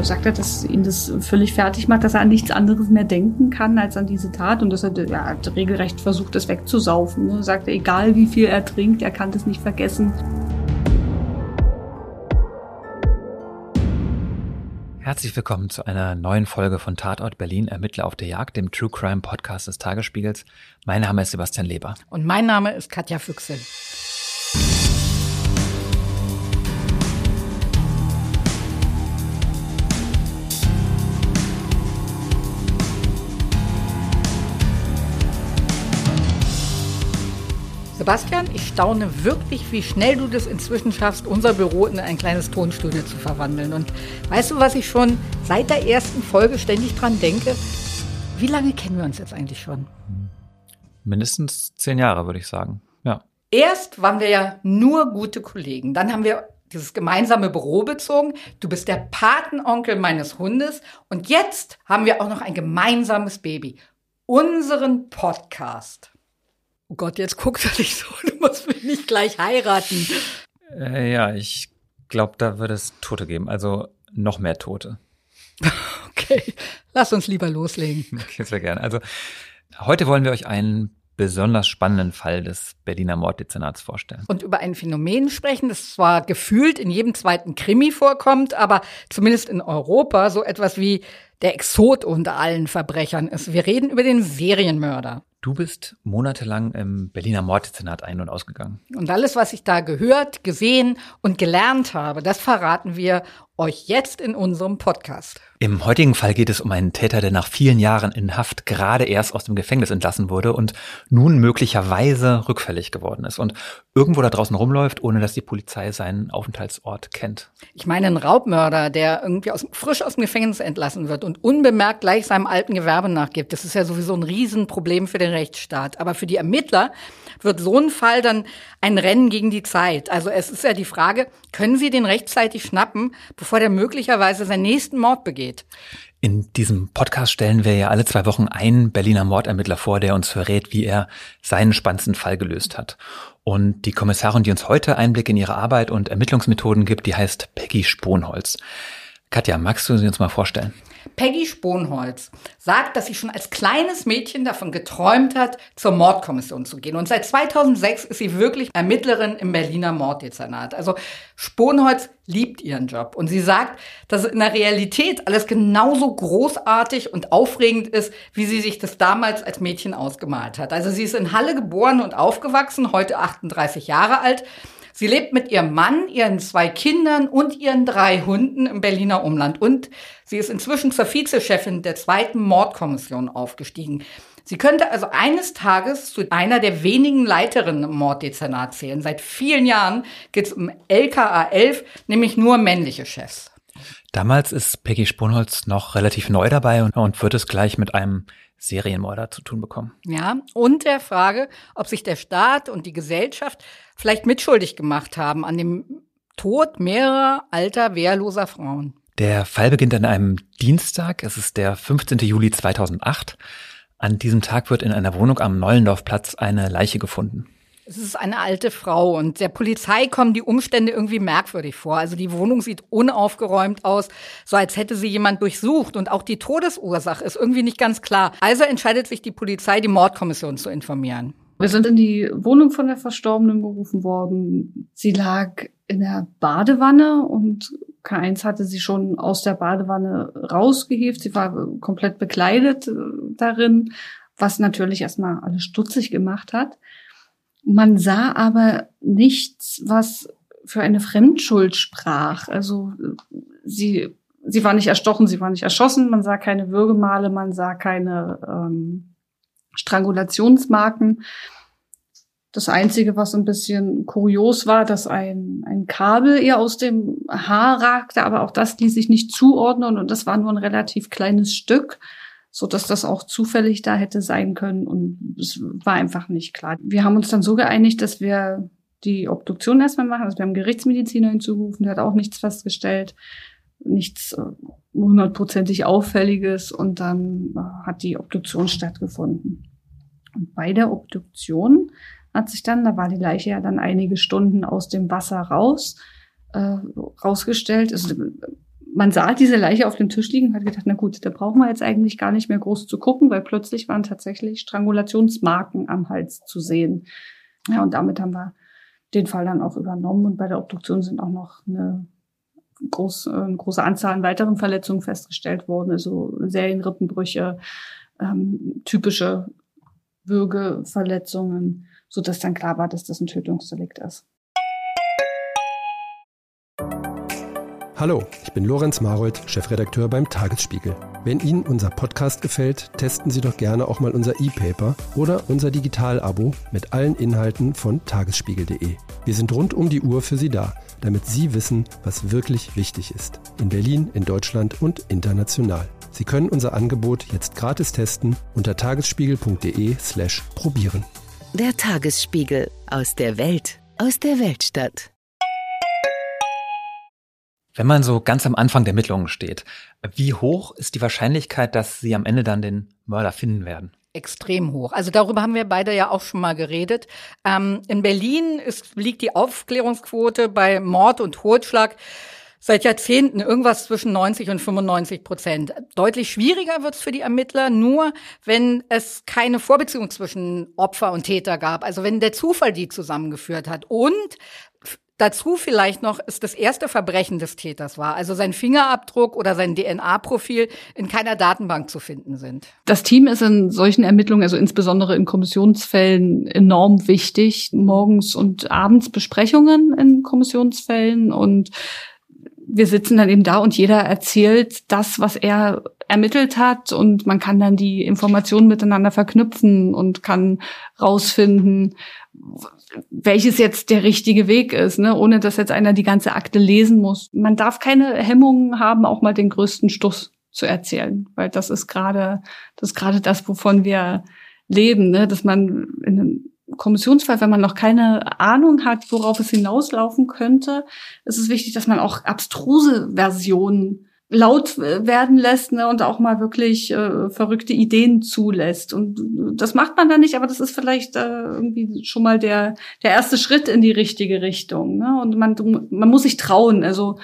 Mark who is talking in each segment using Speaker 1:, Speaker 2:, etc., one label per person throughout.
Speaker 1: sagt er, dass ihn das völlig fertig macht, dass er an nichts anderes mehr denken kann als an diese Tat und dass er hat regelrecht versucht, das wegzusaufen. Ne? Sagt er, egal wie viel er trinkt, er kann das nicht vergessen.
Speaker 2: Herzlich willkommen zu einer neuen Folge von Tatort Berlin, Ermittler auf der Jagd, dem True Crime Podcast des Tagesspiegels. Mein Name ist Sebastian Leber.
Speaker 3: Und mein Name ist Katja Füchsel. Sebastian, ich staune wirklich, wie schnell du das inzwischen schaffst, unser Büro in ein kleines Tonstudio zu verwandeln. Und weißt du, was ich schon seit der ersten Folge ständig dran denke? Wie lange kennen wir uns jetzt eigentlich schon?
Speaker 2: Mindestens 10 Jahre, würde ich sagen, ja.
Speaker 3: Erst waren wir ja nur gute Kollegen. Dann haben wir dieses gemeinsame Büro bezogen. Du bist der Patenonkel meines Hundes. Und jetzt haben wir auch noch ein gemeinsames Baby. Unseren Podcast. Oh Gott, jetzt guckst du dich so, du musst mich nicht gleich heiraten.
Speaker 2: Ja, ich glaube, da wird es Tote geben, also noch mehr Tote.
Speaker 3: Okay, lass uns lieber loslegen.
Speaker 2: Okay, sehr gerne. Also heute wollen wir euch einen besonders spannenden Fall des Berliner Morddezernats vorstellen.
Speaker 3: Und über ein Phänomen sprechen, das zwar gefühlt in jedem zweiten Krimi vorkommt, aber zumindest in Europa so etwas wie der Exot unter allen Verbrechern ist. Wir reden über den Serienmörder.
Speaker 2: Du bist monatelang im Berliner Morddezernat ein- und ausgegangen.
Speaker 3: Und alles, was ich da gehört, gesehen und gelernt habe, das verraten wir euch jetzt in unserem Podcast.
Speaker 2: Im heutigen Fall geht es um einen Täter, der nach vielen Jahren in Haft gerade erst aus dem Gefängnis entlassen wurde und nun möglicherweise rückfällig geworden ist und irgendwo da draußen rumläuft, ohne dass die Polizei seinen Aufenthaltsort kennt.
Speaker 3: Ich meine, ein Raubmörder, der irgendwie frisch aus dem Gefängnis entlassen wird und unbemerkt gleich seinem alten Gewerbe nachgibt, das ist ja sowieso ein Riesenproblem für den Rechtsstaat. Aber für die Ermittler wird so ein Fall dann ein Rennen gegen die Zeit. Also es ist ja die Frage, können sie den rechtzeitig schnappen, bevor der möglicherweise seinen nächsten Mord begeht?
Speaker 2: In diesem Podcast stellen wir ja alle 2 Wochen einen Berliner Mordermittler vor, der uns verrät, wie er seinen spannendsten Fall gelöst hat. Und die Kommissarin, die uns heute Einblick in ihre Arbeit und Ermittlungsmethoden gibt, die heißt Peggy Sponholz. Katja, magst du sie uns mal vorstellen?
Speaker 3: Peggy Sponholz sagt, dass sie schon als kleines Mädchen davon geträumt hat, zur Mordkommission zu gehen. Und seit 2006 ist sie wirklich Ermittlerin im Berliner Morddezernat. Also Sponholz liebt ihren Job. Und sie sagt, dass in der Realität alles genauso großartig und aufregend ist, wie sie sich das damals als Mädchen ausgemalt hat. Also sie ist in Halle geboren und aufgewachsen, heute 38 Jahre alt. Sie lebt mit ihrem Mann, ihren 2 Kindern und ihren 3 Hunden im Berliner Umland. Und sie ist inzwischen zur Vizechefin der 2. Mordkommission aufgestiegen. Sie könnte also eines Tages zu einer der wenigen Leiterinnen im Morddezernat zählen. Seit vielen Jahren geht es um LKA 11, nämlich nur männliche Chefs.
Speaker 2: Damals ist Peggy Sponholz noch relativ neu dabei und wird es gleich mit einem Serienmörder zu tun bekommen.
Speaker 3: Ja, und der Frage, ob sich der Staat und die Gesellschaft vielleicht mitschuldig gemacht haben an dem Tod mehrerer alter, wehrloser Frauen.
Speaker 2: Der Fall beginnt an einem Dienstag. Es ist der 15. Juli 2008. An diesem Tag wird in einer Wohnung am Nollendorfplatz eine Leiche gefunden.
Speaker 3: Es ist eine alte Frau und der Polizei kommen die Umstände irgendwie merkwürdig vor. Also die Wohnung sieht unaufgeräumt aus, so als hätte sie jemand durchsucht. Und auch die Todesursache ist irgendwie nicht ganz klar. Also entscheidet sich die Polizei, die Mordkommission zu informieren.
Speaker 1: Wir sind in die Wohnung von der Verstorbenen gerufen worden. Sie lag in der Badewanne und K1 hatte sie schon aus der Badewanne rausgehievt. Sie war komplett bekleidet darin, was natürlich erstmal alles stutzig gemacht hat. Man sah aber nichts, was für eine Fremdschuld sprach. Also sie war nicht erstochen, sie war nicht erschossen. Man sah keine Würgemale, man sah keine Strangulationsmarken. Das Einzige, was ein bisschen kurios war, dass ein Kabel ihr aus dem Haar ragte, aber auch das ließ sich nicht zuordnen und das war nur ein relativ kleines Stück, so dass das auch zufällig da hätte sein können und es war einfach nicht klar. Wir haben uns dann so geeinigt, dass wir die Obduktion erstmal machen. Also wir haben einen Gerichtsmediziner hinzugerufen, der hat auch nichts festgestellt, nichts 100%ig Auffälliges und dann hat die Obduktion stattgefunden. Und bei der Obduktion hat sich dann, da war die Leiche ja dann einige Stunden aus dem Wasser rausgestellt. Also man sah diese Leiche auf dem Tisch liegen und hat gedacht, na gut, da brauchen wir jetzt eigentlich gar nicht mehr groß zu gucken, weil plötzlich waren tatsächlich Strangulationsmarken am Hals zu sehen. Ja, und damit haben wir den Fall dann auch übernommen. Und bei der Obduktion sind auch noch eine große Anzahl an weiteren Verletzungen festgestellt worden, also Serienrippenbrüche, typische Würgeverletzungen, sodass dann klar war, dass das ein Tötungsdelikt ist.
Speaker 4: Hallo, ich bin Lorenz Marold, Chefredakteur beim Tagesspiegel. Wenn Ihnen unser Podcast gefällt, testen Sie doch gerne auch mal unser E-Paper oder unser Digital-Abo mit allen Inhalten von tagesspiegel.de. Wir sind rund um die Uhr für Sie da, damit Sie wissen, was wirklich wichtig ist. In Berlin, in Deutschland und international. Sie können unser Angebot jetzt gratis testen unter tagesspiegel.de/probieren.
Speaker 5: Der Tagesspiegel aus der Weltstadt.
Speaker 2: Wenn man so ganz am Anfang der Ermittlungen steht, wie hoch ist die Wahrscheinlichkeit, dass Sie am Ende dann den Mörder finden werden?
Speaker 3: Extrem hoch. Also darüber haben wir beide ja auch schon mal geredet. In Berlin liegt die Aufklärungsquote bei Mord und Totschlag seit Jahrzehnten irgendwas zwischen 90 und 95%. Deutlich schwieriger wird's für die Ermittler, nur wenn es keine Vorbeziehung zwischen Opfer und Täter gab. Also wenn der Zufall die zusammengeführt hat und dazu vielleicht noch es das erste Verbrechen des Täters war, also sein Fingerabdruck oder sein DNA-Profil in keiner Datenbank zu finden sind.
Speaker 1: Das Team ist in solchen Ermittlungen, also insbesondere in Kommissionsfällen, enorm wichtig. Morgens und abends Besprechungen in Kommissionsfällen und wir sitzen dann eben da und jeder erzählt das, was er ermittelt hat und man kann dann die Informationen miteinander verknüpfen und kann rausfinden, welches jetzt der richtige Weg ist, ne? Ohne dass jetzt einer die ganze Akte lesen muss. Man darf keine Hemmungen haben, auch mal den größten Stuss zu erzählen, weil das ist gerade das, wovon wir leben, ne? Dass man in einem Kommissionsfall, wenn man noch keine Ahnung hat, worauf es hinauslaufen könnte, ist es wichtig, dass man auch abstruse Versionen laut werden lässt, ne, und auch mal wirklich verrückte Ideen zulässt. Und das macht man dann nicht, aber das ist vielleicht irgendwie schon mal der erste Schritt in die richtige Richtung. Ne? Und man muss sich trauen. Also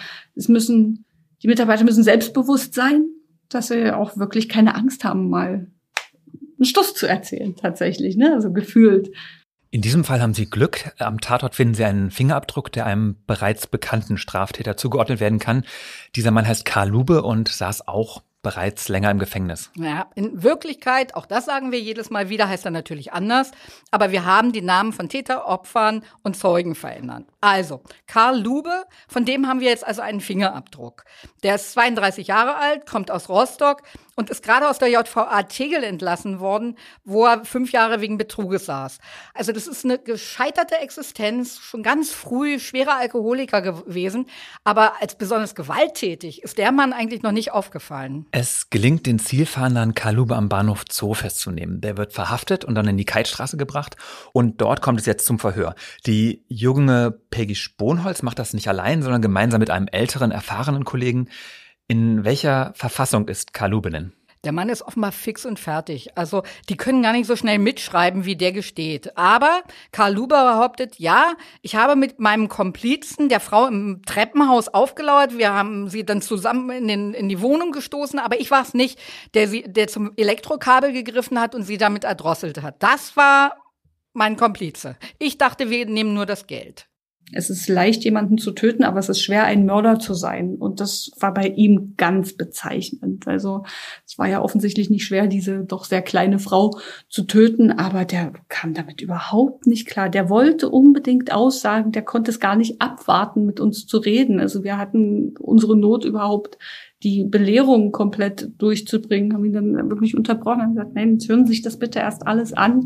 Speaker 1: die Mitarbeiter müssen selbstbewusst sein, dass sie auch wirklich keine Angst haben, mal einen Stuss zu erzählen, tatsächlich, ne? Also gefühlt.
Speaker 2: In diesem Fall haben Sie Glück. Am Tatort finden Sie einen Fingerabdruck, der einem bereits bekannten Straftäter zugeordnet werden kann. Dieser Mann heißt Karl Lube und saß auch bereits länger im Gefängnis.
Speaker 3: Ja, in Wirklichkeit, auch das sagen wir jedes Mal wieder, heißt er natürlich anders. Aber wir haben die Namen von Täter, Opfern und Zeugen verändert. Also, Karl Lube, von dem haben wir jetzt also einen Fingerabdruck. Der ist 32 Jahre alt, kommt aus Rostock und ist gerade aus der JVA Tegel entlassen worden, wo er 5 Jahre wegen Betruges saß. Also das ist eine gescheiterte Existenz, schon ganz früh schwerer Alkoholiker gewesen, aber als besonders gewalttätig ist der Mann eigentlich noch nicht aufgefallen.
Speaker 2: Es gelingt den Zielfahndern Karl Lube am Bahnhof Zoo festzunehmen. Der wird verhaftet und dann in die Keithstraße gebracht und dort kommt es jetzt zum Verhör. Die junge Peggy Sponholz macht das nicht allein, sondern gemeinsam mit einem älteren, erfahrenen Kollegen. In welcher Verfassung ist Karl Lube denn?
Speaker 3: Der Mann ist offenbar fix und fertig. Also die können gar nicht so schnell mitschreiben, wie der gesteht. Aber Karl Lube behauptet, ja, ich habe mit meinem Komplizen der Frau im Treppenhaus aufgelauert. Wir haben sie dann zusammen in die Wohnung gestoßen. Aber ich war es nicht, der zum Elektrokabel gegriffen hat und sie damit erdrosselt hat. Das war mein Komplize. Ich dachte, wir nehmen nur das Geld.
Speaker 1: Es ist leicht, jemanden zu töten, aber es ist schwer, ein Mörder zu sein. Und das war bei ihm ganz bezeichnend. Also es war ja offensichtlich nicht schwer, diese doch sehr kleine Frau zu töten, aber der kam damit überhaupt nicht klar. Der wollte unbedingt aussagen, der konnte es gar nicht abwarten, mit uns zu reden. Also wir hatten unsere Not überhaupt, die Belehrung komplett durchzubringen, haben ihn dann wirklich unterbrochen und gesagt, nein, jetzt hören Sie sich das bitte erst alles an.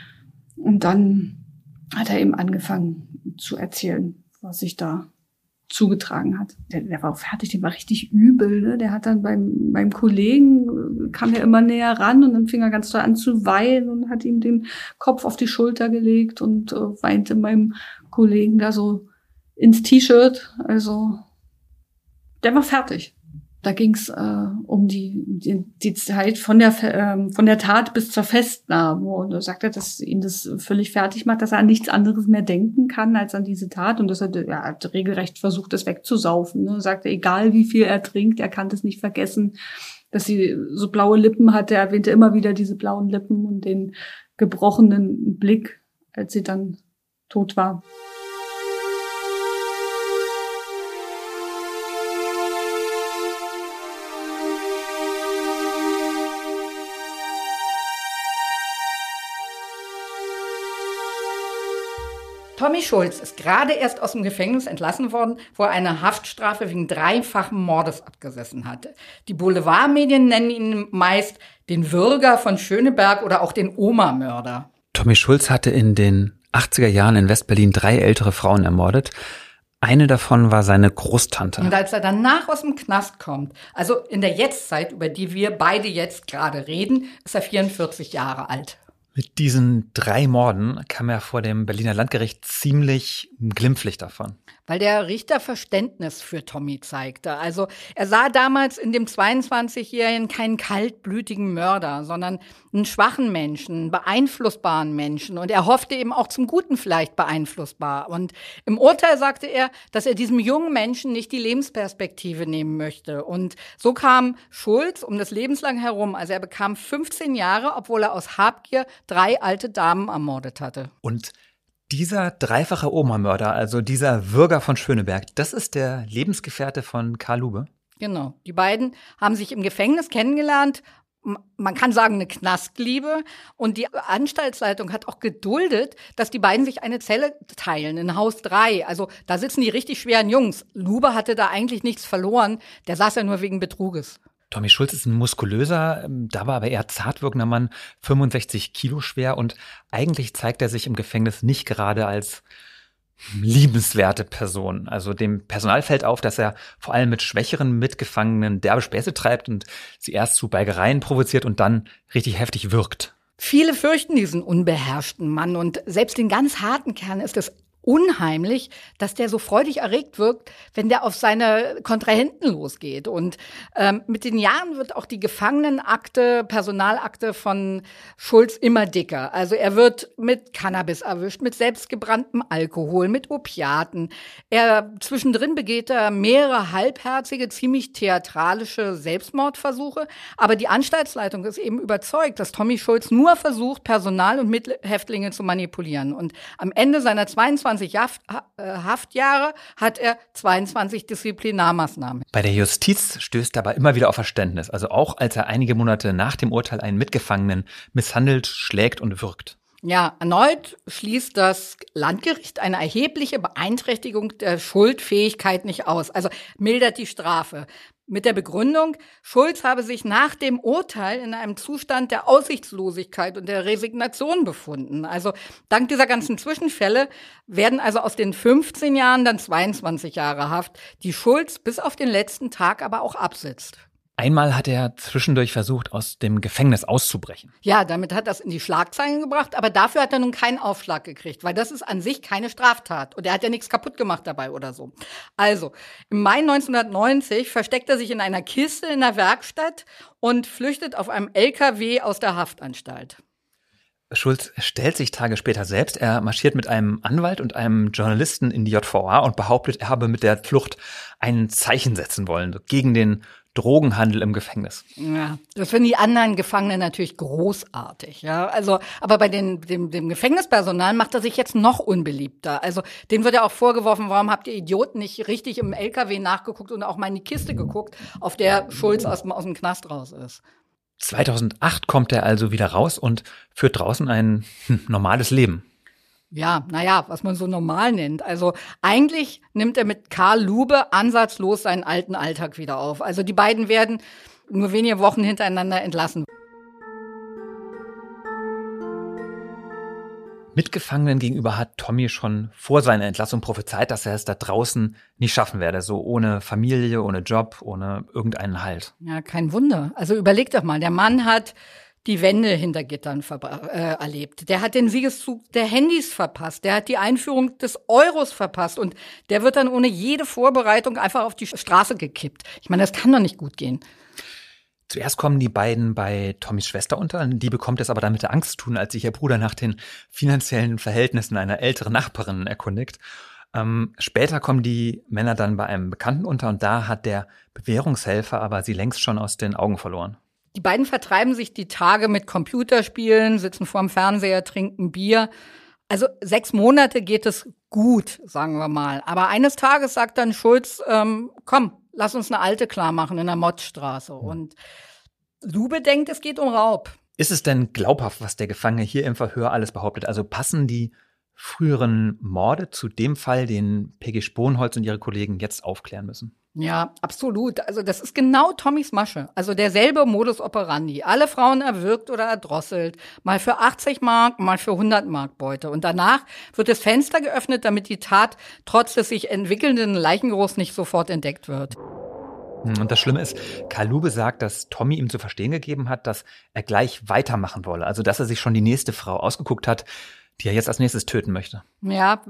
Speaker 1: Und dann hat er eben angefangen zu erzählen, was sich da zugetragen hat. Der war auch fertig, der war richtig übel. Ne? Der hat dann beim Kollegen, kam er immer näher ran und dann fing er ganz doll an zu weinen und hat ihm den Kopf auf die Schulter gelegt und weinte meinem Kollegen da so ins T-Shirt. Also der war fertig. Da ging es um die Zeit von der Tat bis zur Festnahme. Und er sagte, dass ihn das völlig fertig macht, dass er an nichts anderes mehr denken kann als an diese Tat. Und dass er hat regelrecht versucht, das wegzusaufen. Er sagte, egal wie viel er trinkt, er kann das nicht vergessen, dass sie so blaue Lippen hatte. Er erwähnte immer wieder diese blauen Lippen und den gebrochenen Blick, als sie dann tot war.
Speaker 3: Tommy Schulz ist gerade erst aus dem Gefängnis entlassen worden, wo er eine Haftstrafe wegen 3-fachen Mordes abgesessen hatte. Die Boulevardmedien nennen ihn meist den Würger von Schöneberg oder auch den Oma-Mörder.
Speaker 2: Tommy Schulz hatte in den 80er Jahren in West-Berlin 3 ältere Frauen ermordet. Eine davon war seine Großtante.
Speaker 3: Und als er danach aus dem Knast kommt, also in der Jetztzeit, über die wir beide jetzt gerade reden, ist er 44 Jahre alt.
Speaker 2: Mit diesen 3 Morden kam er vor dem Berliner Landgericht ziemlich glimpflich davon.
Speaker 3: Weil der Richter Verständnis für Tommy zeigte. Also er sah damals in dem 22-Jährigen keinen kaltblütigen Mörder, sondern einen schwachen Menschen, einen beeinflussbaren Menschen. Und er hoffte eben auch zum Guten vielleicht beeinflussbar. Und im Urteil sagte er, dass er diesem jungen Menschen nicht die Lebensperspektive nehmen möchte. Und so kam Schulz um das lebenslang herum. Also er bekam 15 Jahre, obwohl er aus Habgier 3 alte Damen ermordet hatte.
Speaker 2: Und dieser 3-fache Oma-Mörder, also dieser Würger von Schöneberg, das ist der Lebensgefährte von Karl Lube?
Speaker 3: Genau. Die beiden haben sich im Gefängnis kennengelernt. Man kann sagen, eine Knastliebe. Und die Anstaltsleitung hat auch geduldet, dass die beiden sich eine Zelle teilen, in Haus 3. Also da sitzen die richtig schweren Jungs. Lube hatte da eigentlich nichts verloren. Der saß ja nur wegen Betruges.
Speaker 2: Tommy Schulz ist ein muskulöser, dabei aber eher zart wirkender Mann, 65 Kilo schwer, und eigentlich zeigt er sich im Gefängnis nicht gerade als liebenswerte Person. Also dem Personal fällt auf, dass er vor allem mit schwächeren Mitgefangenen derbe Späße treibt und sie erst zu Balgereien provoziert und dann richtig heftig wirkt.
Speaker 3: Viele fürchten diesen unbeherrschten Mann, und selbst den ganz harten Kern ist es unheimlich, dass der so freudig erregt wirkt, wenn der auf seine Kontrahenten losgeht. Und mit den Jahren wird auch die Gefangenenakte, Personalakte von Schulz immer dicker. Also er wird mit Cannabis erwischt, mit selbstgebranntem Alkohol, mit Opiaten. Zwischendrin begeht er mehrere halbherzige, ziemlich theatralische Selbstmordversuche. Aber die Anstaltsleitung ist eben überzeugt, dass Tommy Schulz nur versucht, Personal und Mithäftlinge zu manipulieren. Und am Ende seiner 22 Haftjahre hat er 22 Disziplinarmaßnahmen.
Speaker 2: Bei der Justiz stößt er aber immer wieder auf Verständnis, also auch als er einige Monate nach dem Urteil einen Mitgefangenen misshandelt, schlägt und würgt.
Speaker 3: Ja, erneut schließt das Landgericht eine erhebliche Beeinträchtigung der Schuldfähigkeit nicht aus, also mildert die Strafe. Mit der Begründung, Schulz habe sich nach dem Urteil in einem Zustand der Aussichtslosigkeit und der Resignation befunden. Also dank dieser ganzen Zwischenfälle werden also aus den 15 Jahren dann 22 Jahre Haft, die Schulz bis auf den letzten Tag aber auch absitzt.
Speaker 2: Einmal hat er zwischendurch versucht, aus dem Gefängnis auszubrechen.
Speaker 3: Ja, damit hat er es in die Schlagzeilen gebracht, aber dafür hat er nun keinen Aufschlag gekriegt, weil das ist an sich keine Straftat und er hat ja nichts kaputt gemacht dabei oder so. Also, im Mai 1990 versteckt er sich in einer Kiste in der Werkstatt und flüchtet auf einem LKW aus der Haftanstalt.
Speaker 2: Schulz stellt sich Tage später selbst. Er marschiert mit einem Anwalt und einem Journalisten in die JVA und behauptet, er habe mit der Flucht ein Zeichen setzen wollen gegen den Drogenhandel im Gefängnis.
Speaker 3: Ja, das finden die anderen Gefangenen natürlich großartig, ja. Also, aber bei dem Gefängnispersonal macht er sich jetzt noch unbeliebter. Also, denen wird ja auch vorgeworfen, warum habt ihr Idioten nicht richtig im LKW nachgeguckt und auch mal in die Kiste geguckt, auf der Schulz aus dem Knast raus ist.
Speaker 2: 2008 kommt er also wieder raus und führt draußen ein normales Leben.
Speaker 3: Ja, naja, was man so normal nennt. Also eigentlich nimmt er mit Karl Lube ansatzlos seinen alten Alltag wieder auf. Also die beiden werden nur wenige Wochen hintereinander entlassen.
Speaker 2: Mitgefangenen gegenüber hat Tommy schon vor seiner Entlassung prophezeit, dass er es da draußen nicht schaffen werde. So ohne Familie, ohne Job, ohne irgendeinen Halt.
Speaker 3: Ja, kein Wunder. Also überleg doch mal, der Mann hat die Wende hinter Gittern erlebt. Der hat den Siegeszug der Handys verpasst. Der hat die Einführung des Euros verpasst. Und der wird dann ohne jede Vorbereitung einfach auf die Straße gekippt. Ich meine, das kann doch nicht gut gehen.
Speaker 2: Zuerst kommen die beiden bei Tommys Schwester unter. Die bekommt es aber damit Angst tun, als sich ihr Bruder nach den finanziellen Verhältnissen einer älteren Nachbarin erkundigt. Später kommen die Männer dann bei einem Bekannten unter und da hat der Bewährungshelfer aber sie längst schon aus den Augen verloren.
Speaker 3: Die beiden vertreiben sich die Tage mit Computerspielen, sitzen vorm Fernseher, trinken Bier. Also 6 Monate geht es gut, sagen wir mal. Aber eines Tages sagt dann Schulz, komm, lass uns eine Alte klar machen in der Mottstraße. Und Lube denkt, es geht um Raub.
Speaker 2: Ist es denn glaubhaft, was der Gefangene hier im Verhör alles behauptet? Also passen die früheren Morde zu dem Fall, den Peggy Sponholz und ihre Kollegen jetzt aufklären müssen?
Speaker 3: Ja, absolut. Also das ist genau Tommys Masche. Also derselbe Modus operandi. Alle Frauen erwürgt oder erdrosselt. Mal für 80 Mark, mal für 100 Mark Beute. Und danach wird das Fenster geöffnet, damit die Tat trotz des sich entwickelnden Leichengeruchs nicht sofort entdeckt wird.
Speaker 2: Und das Schlimme ist, Karl Lube sagt, dass Tommy ihm zu verstehen gegeben hat, dass er gleich weitermachen wolle. Also dass er sich schon die nächste Frau ausgeguckt hat, die er jetzt als nächstes töten möchte.
Speaker 3: Ja,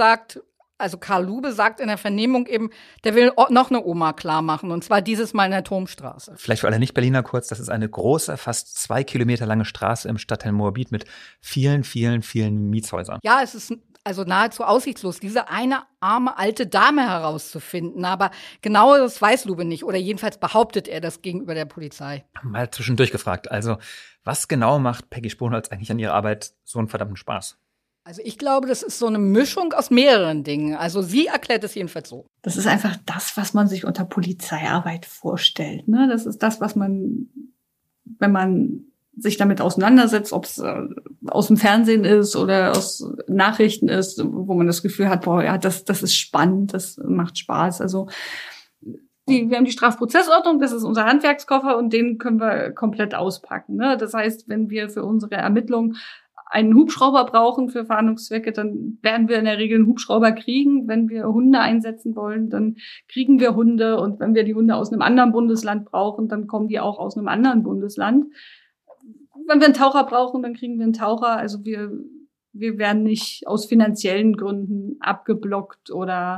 Speaker 3: also Karl Lube sagt in der Vernehmung eben, der will noch eine Oma klar machen, und zwar dieses Mal in der Turmstraße.
Speaker 2: Vielleicht für alle Nicht-Berliner kurz, das ist eine große, fast 2 Kilometer lange Straße im Stadtteil Moabit mit vielen, vielen, vielen Mietshäusern.
Speaker 3: Ja, es ist also nahezu aussichtslos, diese eine arme alte Dame herauszufinden. Aber genau das weiß Lube nicht, oder jedenfalls behauptet er das gegenüber der Polizei.
Speaker 2: Mal zwischendurch gefragt, also was genau macht Peggy Sponholz eigentlich an ihrer Arbeit so einen verdammten Spaß?
Speaker 3: Also ich glaube, das ist so eine Mischung aus mehreren Dingen. Also sie erklärt es jedenfalls so.
Speaker 1: Das ist einfach das, was man sich unter Polizeiarbeit vorstellt. Ne? Das ist das, was man, wenn man sich damit auseinandersetzt, ob es aus dem Fernsehen ist oder aus Nachrichten ist, wo man das Gefühl hat, boah, ja, das ist spannend, das macht Spaß. Also wir haben die Strafprozessordnung, das ist unser Handwerkskoffer und den können wir komplett auspacken. Ne? Das heißt, wenn wir für unsere Ermittlungen einen Hubschrauber brauchen für Fahndungszwecke, dann werden wir in der Regel einen Hubschrauber kriegen. Wenn wir Hunde einsetzen wollen, dann kriegen wir Hunde. Und wenn wir die Hunde aus einem anderen Bundesland brauchen, dann kommen die auch aus einem anderen Bundesland. Wenn wir einen Taucher brauchen, dann kriegen wir einen Taucher. Also wir werden nicht aus finanziellen Gründen abgeblockt oder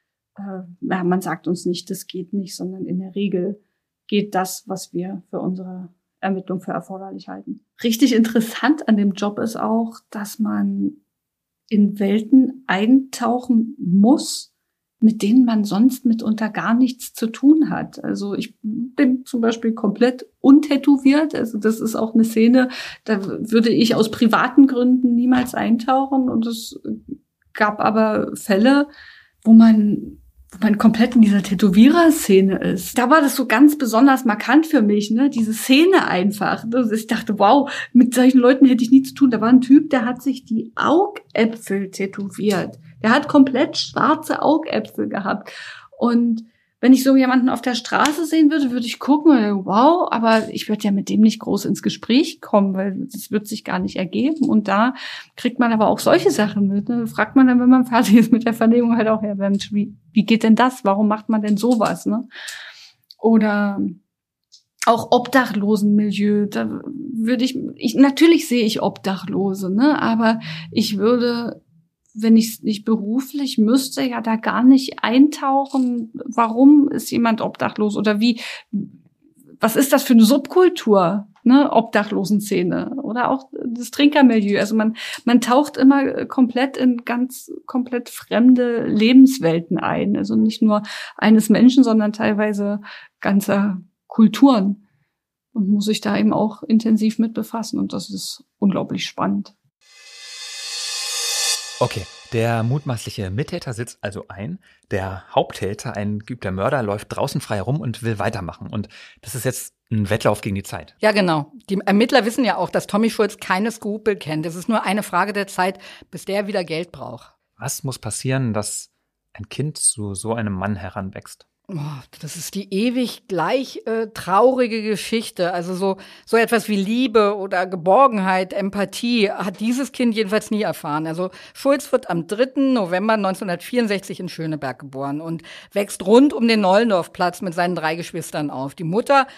Speaker 1: man sagt uns nicht, das geht nicht, sondern in der Regel geht das, was wir für unsere Ermittlung für erforderlich halten. Richtig interessant an dem Job ist auch, dass man in Welten eintauchen muss, mit denen man sonst mitunter gar nichts zu tun hat. Also ich bin zum Beispiel komplett untätowiert. Also das ist auch eine Szene, da würde ich aus privaten Gründen niemals eintauchen. Und es gab aber Fälle, wo man komplett in dieser Tätowierer-Szene ist. Da war das so ganz besonders markant für mich, ne? Diese Szene einfach. Ich dachte, wow, mit solchen Leuten hätte ich nie zu tun. Da war ein Typ, der hat sich die Augäpfel tätowiert. Der hat komplett schwarze Augäpfel gehabt. Und wenn ich so jemanden auf der Straße sehen würde, würde ich gucken, wow, aber ich würde ja mit dem nicht groß ins Gespräch kommen, weil das wird sich gar nicht ergeben. Und da kriegt man aber auch solche Sachen mit. Ne? Fragt man dann, wenn man fertig ist mit der Vernehmung, halt auch, ja, Mensch, wie geht denn das? Warum macht man denn sowas? Ne? Oder auch Obdachlosenmilieu. Da würde ich natürlich sehe ich Obdachlose, ne? Aber ich würde, wenn ich es nicht beruflich müsste, ja da gar nicht eintauchen, warum ist jemand obdachlos oder was ist das für eine Subkultur, ne, Obdachlosenszene oder auch das Trinkermilieu. Also man taucht immer komplett in ganz komplett fremde Lebenswelten ein. Also nicht nur eines Menschen, sondern teilweise ganzer Kulturen und muss sich da eben auch intensiv mit befassen und das ist unglaublich spannend.
Speaker 2: Okay, der mutmaßliche Mittäter sitzt also ein. Der Haupttäter, ein geübter Mörder, läuft draußen frei herum und will weitermachen. Und das ist jetzt ein Wettlauf gegen die Zeit.
Speaker 3: Ja, genau. Die Ermittler wissen ja auch, dass Tommy Schulz keine Skrupel kennt. Es ist nur eine Frage der Zeit, bis der wieder Geld braucht.
Speaker 2: Was muss passieren, dass ein Kind zu so einem Mann heranwächst?
Speaker 3: Oh, das ist die ewig gleich traurige Geschichte. Also so etwas wie Liebe oder Geborgenheit, Empathie hat dieses Kind jedenfalls nie erfahren. Also Schulz wird am 3. November 1964 in Schöneberg geboren und wächst rund um den Nollendorfplatz mit seinen 3 Geschwistern auf. Die Mutter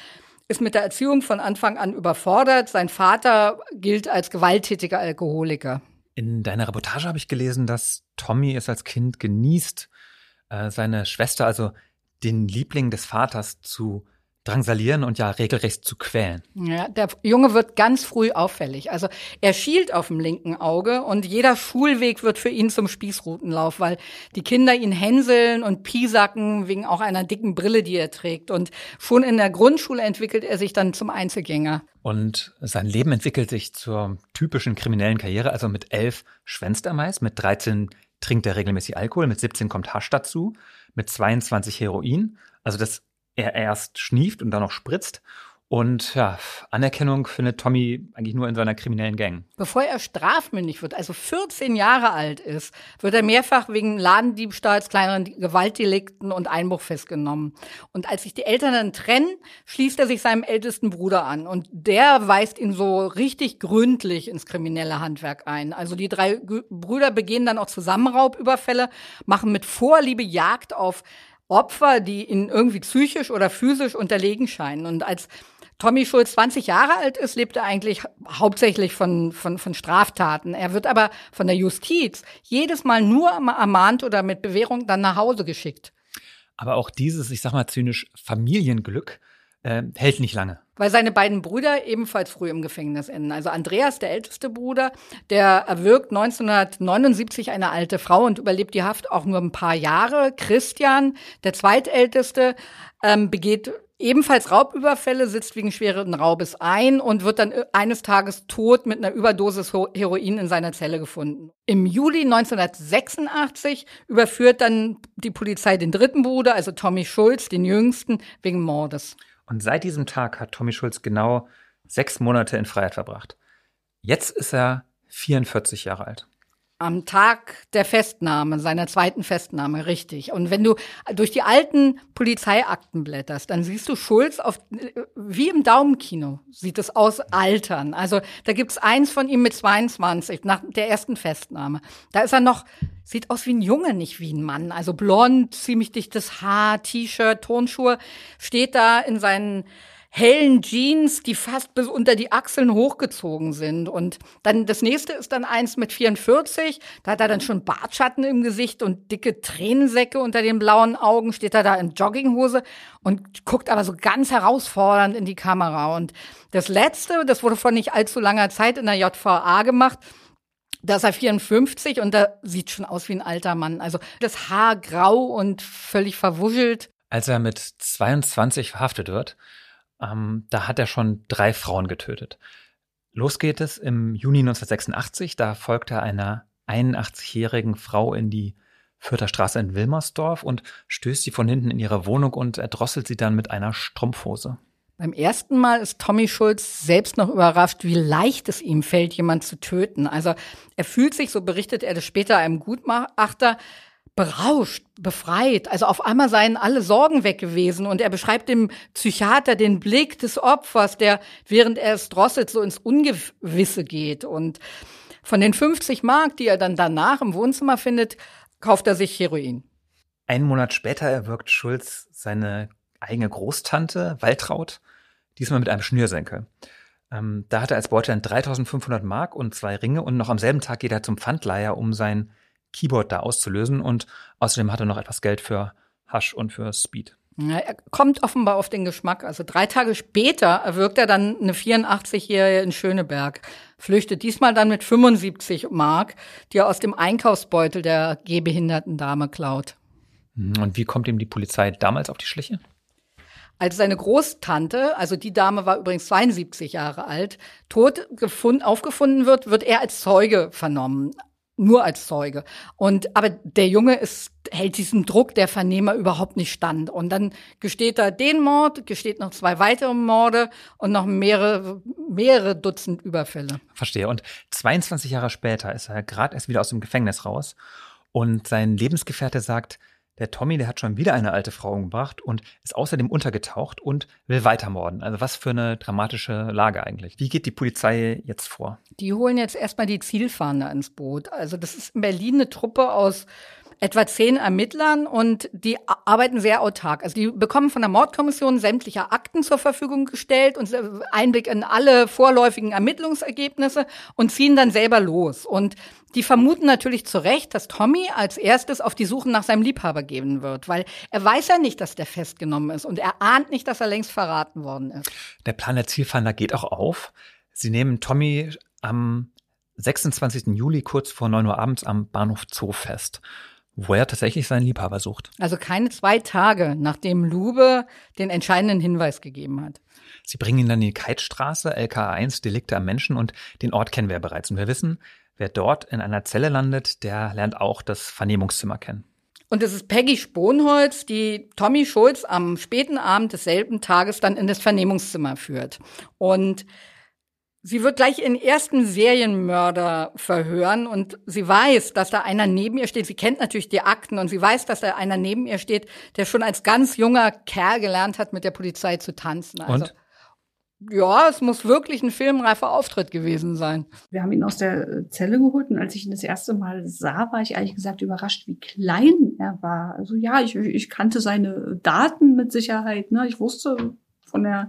Speaker 3: ist mit der Erziehung von Anfang an überfordert. Sein Vater gilt als gewalttätiger Alkoholiker.
Speaker 2: In deiner Reportage habe ich gelesen, dass Tommy es als Kind genießt, seine Schwester, also den Liebling des Vaters, zu drangsalieren und ja regelrecht zu quälen.
Speaker 3: Ja, der Junge wird ganz früh auffällig. Also er schielt auf dem linken Auge und jeder Schulweg wird für ihn zum Spießrutenlauf, weil die Kinder ihn hänseln und piesacken wegen auch einer dicken Brille, die er trägt. Und schon in der Grundschule entwickelt er sich dann zum Einzelgänger.
Speaker 2: Und sein Leben entwickelt sich zur typischen kriminellen Karriere. Also mit 11 schwänzt er meist, mit 13 trinkt er regelmäßig Alkohol, mit 17 kommt Hasch dazu, mit 22 Heroin. Also das er erst schnieft und dann noch spritzt. Und ja, Anerkennung findet Tommy eigentlich nur in seiner kriminellen Gang.
Speaker 3: Bevor er strafmündig wird, also 14 Jahre alt ist, wird er mehrfach wegen Ladendiebstahls, kleineren Gewaltdelikten und Einbruch festgenommen. Und als sich die Eltern dann trennen, schließt er sich seinem ältesten Bruder an. Und der weist ihn so richtig gründlich ins kriminelle Handwerk ein. Also die 3 Brüder begehen dann auch zusammen Raubüberfälle, machen mit Vorliebe Jagd auf Opfer, die ihnen irgendwie psychisch oder physisch unterlegen scheinen. Und als Tommy Schulz 20 Jahre alt ist, lebt er eigentlich hauptsächlich von Straftaten. Er wird aber von der Justiz jedes Mal nur ermahnt oder mit Bewährung dann nach Hause geschickt.
Speaker 2: Aber auch dieses, ich sag mal zynisch, Familienglück hält nicht lange.
Speaker 3: Weil seine beiden Brüder ebenfalls früh im Gefängnis enden. Also Andreas, der älteste Bruder, der erwürgt 1979 eine alte Frau und überlebt die Haft auch nur ein paar Jahre. Christian, der zweitälteste, begeht ebenfalls Raubüberfälle, sitzt wegen schweren Raubes ein und wird dann eines Tages tot mit einer Überdosis Heroin in seiner Zelle gefunden. Im Juli 1986 überführt dann die Polizei den dritten Bruder, also Tommy Schulz, den jüngsten, wegen Mordes.
Speaker 2: Und seit diesem Tag hat Tommy Schulz genau 6 Monate in Freiheit verbracht. Jetzt ist er 44 Jahre alt.
Speaker 3: Am Tag der Festnahme, seiner zweiten Festnahme, richtig. Und wenn du durch die alten Polizeiakten blätterst, dann siehst du Schulz wie im Daumenkino sieht es aus, altern. Also da gibt's eins von ihm mit 22 nach der ersten Festnahme. Da ist er noch, sieht aus wie ein Junge, nicht wie ein Mann. Also blond, ziemlich dichtes Haar, T-Shirt, Turnschuhe, steht da in seinen hellen Jeans, die fast bis unter die Achseln hochgezogen sind. Und dann das nächste ist dann eins mit 44. Da hat er dann schon Bartschatten im Gesicht und dicke Tränensäcke unter den blauen Augen. Steht er da in Jogginghose und guckt aber so ganz herausfordernd in die Kamera. Und das letzte, das wurde vor nicht allzu langer Zeit in der JVA gemacht. Da ist er 54 und da sieht schon aus wie ein alter Mann. Also das Haar grau und völlig verwuschelt.
Speaker 2: Als er mit 22 verhaftet wird, da hat er schon 3 Frauen getötet. Los geht es im Juni 1986. Da folgt er einer 81-jährigen Frau in die Fürther Straße in Wilmersdorf und stößt sie von hinten in ihre Wohnung und erdrosselt sie dann mit einer Strumpfhose.
Speaker 3: Beim ersten Mal ist Tommy Schulz selbst noch überrascht, wie leicht es ihm fällt, jemanden zu töten. Also er fühlt sich, so berichtet er das später einem Gutachter, berauscht, befreit. Also auf einmal seien alle Sorgen weg gewesen. Und er beschreibt dem Psychiater den Blick des Opfers, der, während er es drosselt, so ins Ungewisse geht. Und von den 50 Mark, die er dann danach im Wohnzimmer findet, kauft er sich Heroin.
Speaker 2: Einen Monat später erwürgt Schulz seine eigene Großtante, Waltraud, diesmal mit einem Schnürsenkel. Da hat er als Beute dann 3.500 Mark und 2 Ringe und noch am selben Tag geht er zum Pfandleiher, um sein Keyboard da auszulösen und außerdem hat er noch etwas Geld für Hasch und für Speed.
Speaker 3: Ja, er kommt offenbar auf den Geschmack. Also 3 Tage später erwürgt er dann eine 84-Jährige in Schöneberg, flüchtet diesmal dann mit 75 Mark, die er aus dem Einkaufsbeutel der gehbehinderten Dame klaut.
Speaker 2: Und wie kommt ihm die Polizei damals auf die Schliche?
Speaker 3: Als seine Großtante, also die Dame war übrigens 72 Jahre alt, tot aufgefunden wird, wird er als Zeuge vernommen. Nur als Zeuge. Aber der Junge hält diesem Druck der Vernehmer überhaupt nicht stand. Und dann gesteht er den Mord, gesteht noch 2 weitere Morde und noch mehrere Dutzend Überfälle.
Speaker 2: Verstehe. Und 22 Jahre später ist er gerade erst wieder aus dem Gefängnis raus. Und sein Lebensgefährte sagt, der Tommy, der hat schon wieder eine alte Frau umgebracht und ist außerdem untergetaucht und will weitermorden. Also was für eine dramatische Lage eigentlich. Wie geht die Polizei jetzt vor?
Speaker 3: Die holen jetzt erstmal die Zielfahnder ins Boot. Also das ist in Berlin eine Truppe aus etwa 10 Ermittlern und die arbeiten sehr autark. Also die bekommen von der Mordkommission sämtliche Akten zur Verfügung gestellt und Einblick in alle vorläufigen Ermittlungsergebnisse und ziehen dann selber los. Und die vermuten natürlich zu Recht, dass Tommy als erstes auf die Suche nach seinem Liebhaber gehen wird, weil er weiß ja nicht, dass der festgenommen ist und er ahnt nicht, dass er längst verraten worden ist.
Speaker 2: Der Plan der Zielfahnder geht auch auf. Sie nehmen Tommy am 26. Juli kurz vor 9 Uhr abends am Bahnhof Zoo fest, wo er tatsächlich seinen Liebhaber sucht.
Speaker 3: Also keine 2 Tage, nachdem Lube den entscheidenden Hinweis gegeben hat.
Speaker 2: Sie bringen ihn dann in die Keitstraße, LK 1, Delikte am Menschen, und den Ort kennen wir bereits. Und wir wissen, wer dort in einer Zelle landet, der lernt auch das Vernehmungszimmer kennen.
Speaker 3: Und es ist Peggy Sponholz, die Tommy Schulz am späten Abend desselben Tages dann in das Vernehmungszimmer führt. Und sie wird gleich ihren ersten Serienmörder verhören und sie weiß, dass da einer neben ihr steht. Sie kennt natürlich die Akten und sie weiß, dass da einer neben ihr steht, der schon als ganz junger Kerl gelernt hat, mit der Polizei zu tanzen. Also,
Speaker 2: und?
Speaker 3: Ja, es muss wirklich ein filmreifer Auftritt gewesen sein.
Speaker 1: Wir haben ihn aus der Zelle geholt und als ich ihn das erste Mal sah, war ich ehrlich gesagt überrascht, wie klein er war. Also ja, ich kannte seine Daten mit Sicherheit, ne? Ich wusste von der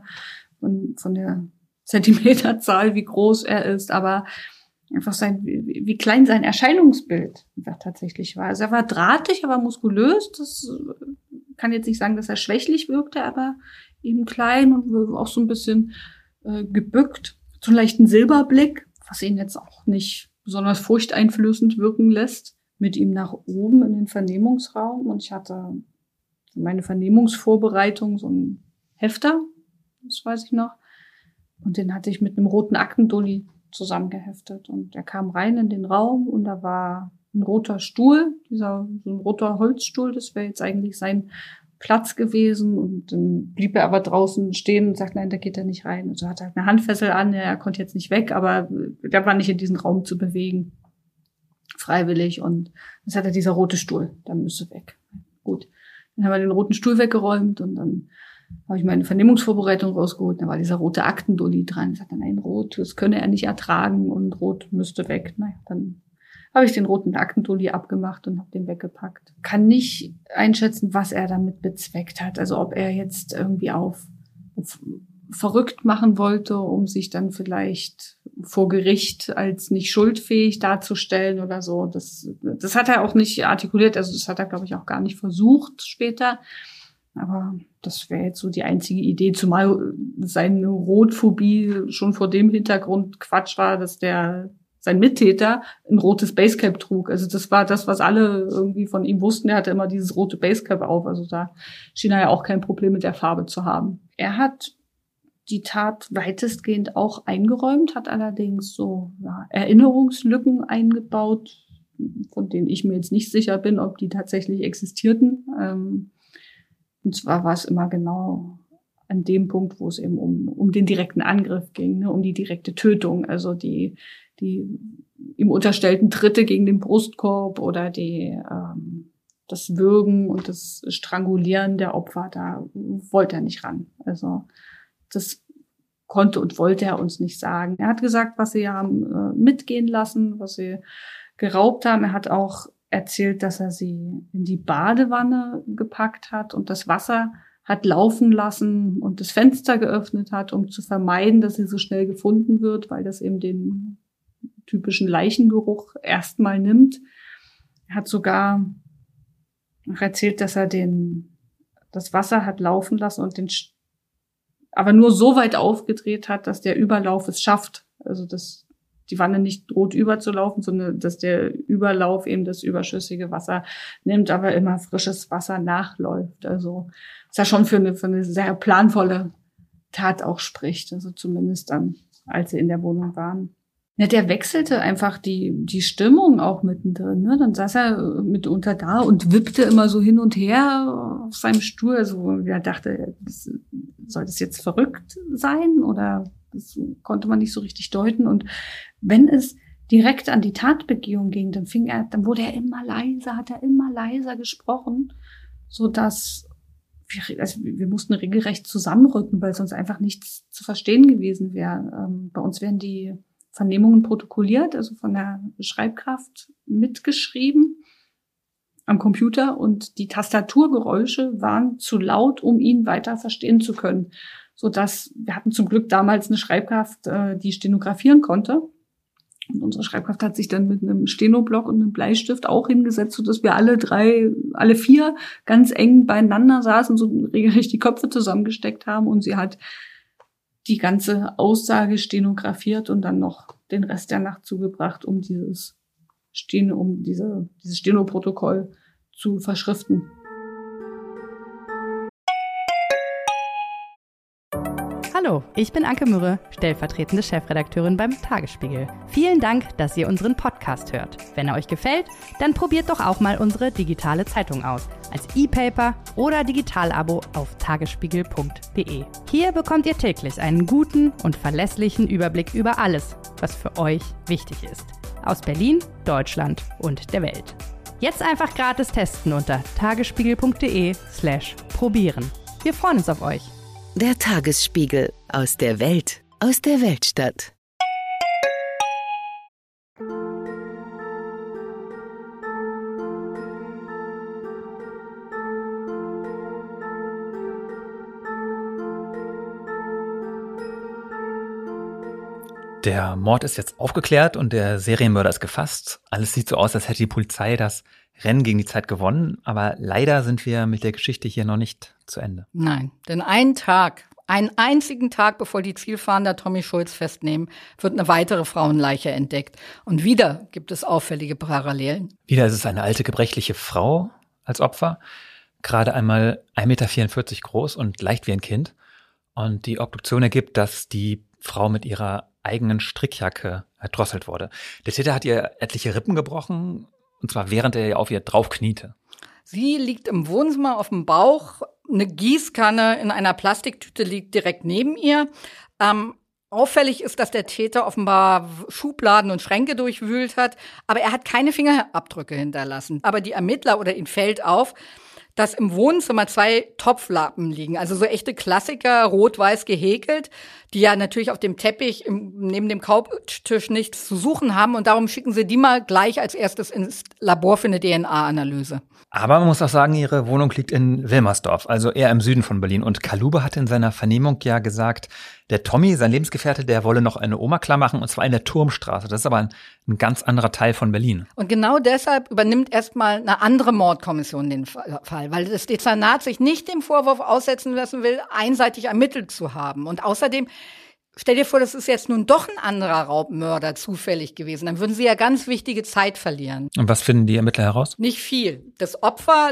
Speaker 1: Zentimeterzahl, wie groß er ist, aber einfach wie klein sein Erscheinungsbild tatsächlich war. Also er war drahtig, er war muskulös. Das kann jetzt nicht sagen, dass er schwächlich wirkte, aber eben klein und auch so ein bisschen gebückt. So einen leichten Silberblick, was ihn jetzt auch nicht besonders furchteinflößend wirken lässt. Mit ihm nach oben in den Vernehmungsraum und ich hatte für meine Vernehmungsvorbereitung so einen Hefter, das weiß ich noch. Und den hatte ich mit einem roten Aktendulli zusammengeheftet. Und er kam rein in den Raum und da war ein roter Stuhl, so ein roter Holzstuhl, das wäre jetzt eigentlich sein Platz gewesen. Und dann blieb er aber draußen stehen und sagt, nein, da geht er nicht rein. Und so hat er eine Handfessel an, er konnte jetzt nicht weg, aber der war nicht in diesen Raum zu bewegen. Freiwillig. Und das hat er, dieser rote Stuhl, der müsste weg. Gut. Dann haben wir den roten Stuhl weggeräumt und dann habe ich meine Vernehmungsvorbereitung rausgeholt, da war dieser rote Aktendulli dran. Ich sagte, nein, rot, das könne er nicht ertragen und rot müsste weg. Naja, dann habe ich den roten Aktendulli abgemacht und habe den weggepackt. Kann nicht einschätzen, was er damit bezweckt hat. Also ob er jetzt irgendwie auf verrückt machen wollte, um sich dann vielleicht vor Gericht als nicht schuldfähig darzustellen oder so. Das hat er auch nicht artikuliert, also das hat er, glaube ich, auch gar nicht versucht später. Aber das wäre jetzt so die einzige Idee, zumal seine Rotphobie schon vor dem Hintergrund Quatsch war, dass sein Mittäter ein rotes Basecap trug. Also das war das, was alle irgendwie von ihm wussten. Er hatte immer dieses rote Basecap auf. Also da schien er ja auch kein Problem mit der Farbe zu haben. Er hat die Tat weitestgehend auch eingeräumt, hat allerdings so Erinnerungslücken eingebaut, von denen ich mir jetzt nicht sicher bin, ob die tatsächlich existierten. Und zwar war es immer genau an dem Punkt, wo es eben um den direkten Angriff ging, ne, um die direkte Tötung, also die ihm unterstellten Tritte gegen den Brustkorb oder das Würgen und das Strangulieren der Opfer, da wollte er nicht ran. Also das konnte und wollte er uns nicht sagen. Er hat gesagt, was sie haben mitgehen lassen, was sie geraubt haben. Er hat auch erzählt, dass er sie in die Badewanne gepackt hat und das Wasser hat laufen lassen und das Fenster geöffnet hat, um zu vermeiden, dass sie so schnell gefunden wird, weil das eben den typischen Leichengeruch erstmal nimmt. Er hat sogar noch erzählt, dass er das Wasser hat laufen lassen und aber nur so weit aufgedreht hat, dass der Überlauf es schafft. Also dass die Wanne nicht droht überzulaufen, sondern dass der Überlauf eben das überschüssige Wasser nimmt, aber immer frisches Wasser nachläuft. Also was ja schon für eine sehr planvolle Tat auch spricht. Also zumindest dann, als sie in der Wohnung waren. Ja, der wechselte einfach die Stimmung auch mittendrin. Ne? Dann saß er mitunter da und wippte immer so hin und her auf seinem Stuhl. Also er dachte, soll das jetzt verrückt sein? Oder das konnte man nicht so richtig deuten. Und wenn es direkt an die Tatbegehung ging, dann wurde er immer leiser, hat er immer leiser gesprochen, so dass wir mussten regelrecht zusammenrücken, weil sonst einfach nichts zu verstehen gewesen wäre. Bei uns wären die Vernehmungen protokolliert, also von der Schreibkraft mitgeschrieben. am Computer und die Tastaturgeräusche waren zu laut, um ihn weiter verstehen zu können. Sodass wir hatten zum Glück damals eine Schreibkraft, die stenografieren konnte. Und unsere Schreibkraft hat sich dann mit einem Stenoblock und einem Bleistift auch hingesetzt, sodass wir alle vier ganz eng beieinander saßen, so regelrecht die Köpfe zusammengesteckt haben. Und sie hat die ganze Aussage stenografiert und dann noch den Rest der Nacht zugebracht, um dieses Stenoprotokoll zu verschriften.
Speaker 6: Hallo, ich bin Anke Mürre, stellvertretende Chefredakteurin beim Tagesspiegel. Vielen Dank, dass ihr unseren Podcast hört. Wenn er euch gefällt, dann probiert doch auch mal unsere digitale Zeitung aus. Als E-Paper oder Digitalabo auf tagesspiegel.de. Hier bekommt ihr täglich einen guten und verlässlichen Überblick über alles, was für euch wichtig ist. Aus Berlin, Deutschland und der Welt. Jetzt einfach gratis testen unter tagesspiegel.de/probieren. Wir freuen uns auf euch.
Speaker 5: Der Tagesspiegel aus der Welt, aus der Weltstadt.
Speaker 2: Der Mord ist jetzt aufgeklärt und der Serienmörder ist gefasst. Alles sieht so aus, als hätte die Polizei das Rennen gegen die Zeit gewonnen. Aber leider sind wir mit der Geschichte hier noch nicht zu Ende.
Speaker 3: Nein, denn einen einzigen Tag, bevor die Zielfahnder Tommy Schulz festnehmen, wird eine weitere Frauenleiche entdeckt. Und wieder gibt es auffällige Parallelen.
Speaker 2: Wieder ist es eine alte, gebrechliche Frau als Opfer. Gerade einmal 1,44 Meter groß und leicht wie ein Kind. Und die Obduktion ergibt, dass die Frau mit ihrer eigenen Strickjacke erdrosselt wurde. Der Täter hat ihr etliche Rippen gebrochen, und zwar während er auf ihr drauf kniete.
Speaker 3: Sie liegt im Wohnzimmer auf dem Bauch, eine Gießkanne in einer Plastiktüte liegt direkt neben ihr. Auffällig ist, dass der Täter offenbar Schubladen und Schränke durchwühlt hat, aber er hat keine Fingerabdrücke hinterlassen. Aber die Ermittler oder ihnen fällt auf, dass im Wohnzimmer 2 Topflappen liegen, also so echte Klassiker, rot-weiß gehäkelt, die ja natürlich auf dem Teppich neben dem Couchtisch nichts zu suchen haben und darum schicken sie die mal gleich als erstes ins Labor für eine DNA-Analyse.
Speaker 2: Aber man muss auch sagen, ihre Wohnung liegt in Wilmersdorf, also eher im Süden von Berlin. Und Kalube hatte in seiner Vernehmung ja gesagt, der Tommy, sein Lebensgefährte, der wolle noch eine Oma klar machen, und zwar in der Turmstraße. Das ist aber ein ganz anderer Teil von Berlin.
Speaker 3: Und genau deshalb übernimmt erstmal eine andere Mordkommission den Fall, weil das Dezernat sich nicht dem Vorwurf aussetzen lassen will, einseitig ermittelt zu haben. Und außerdem, stell dir vor, das ist jetzt nun doch ein anderer Raubmörder zufällig gewesen. Dann würden sie ja ganz wichtige Zeit verlieren.
Speaker 2: Und was finden die Ermittler heraus?
Speaker 3: Nicht viel. Das Opfer